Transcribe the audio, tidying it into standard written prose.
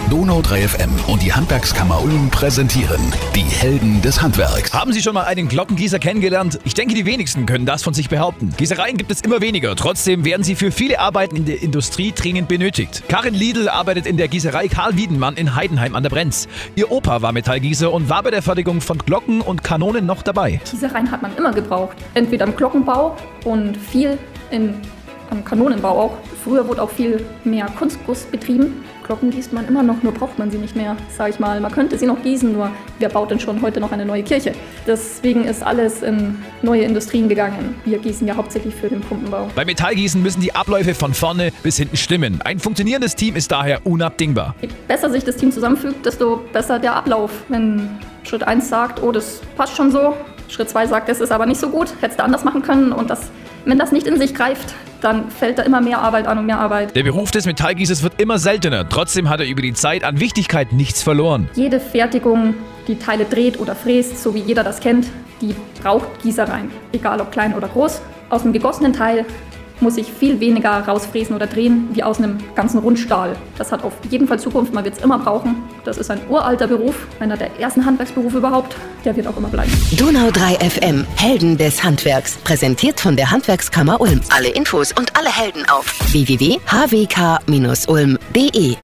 Donau 3 FM und die Handwerkskammer Ulm präsentieren die Helden des Handwerks. Haben Sie schon mal einen Glockengießer kennengelernt? Ich denke, die wenigsten können das von sich behaupten. Gießereien gibt es immer weniger. Trotzdem werden sie für viele Arbeiten in der Industrie dringend benötigt. Karin Liedl arbeitet in der Gießerei Karl Wiedenmann in Heidenheim an der Brenz. Ihr Opa war Metallgießer und war bei der Fertigung von Glocken und Kanonen noch dabei. Gießereien hat man immer gebraucht. Entweder im Glockenbau und viel am Kanonenbau auch. Früher wurde auch viel mehr Kunstguss betrieben. Glocken gießt man immer noch, nur braucht man sie nicht mehr, sage ich mal. Man könnte sie noch gießen, nur wer baut denn schon heute noch eine neue Kirche? Deswegen ist alles in neue Industrien gegangen. Wir gießen ja hauptsächlich für den Pumpenbau. Beim Metallgießen müssen die Abläufe von vorne bis hinten stimmen. Ein funktionierendes Team ist daher unabdingbar. Je besser sich das Team zusammenfügt, desto besser der Ablauf. Wenn Schritt 1 sagt, oh, das passt schon so, Schritt 2 sagt, das ist aber nicht so gut, hättest du anders machen können und wenn das nicht in sich greift, dann fällt da immer mehr Arbeit an und mehr Arbeit. Der Beruf des Metallgießers wird immer seltener. Trotzdem hat er über die Zeit an Wichtigkeit nichts verloren. Jede Fertigung, die Teile dreht oder fräst, so wie jeder das kennt, die braucht Gießereien. Egal ob klein oder groß. Aus einem gegossenen Teil muss ich viel weniger rausfräsen oder drehen, wie aus einem ganzen Rundstahl. Das hat auf jeden Fall Zukunft, man wird es immer brauchen. Das ist ein uralter Beruf, einer der ersten Handwerksberufe überhaupt. Der wird auch immer bleiben. Donau 3 FM, Helden des Handwerks. Präsentiert von der Handwerkskammer Ulm. Alle Infos und alle Helden auf www.hwk-ulm.de.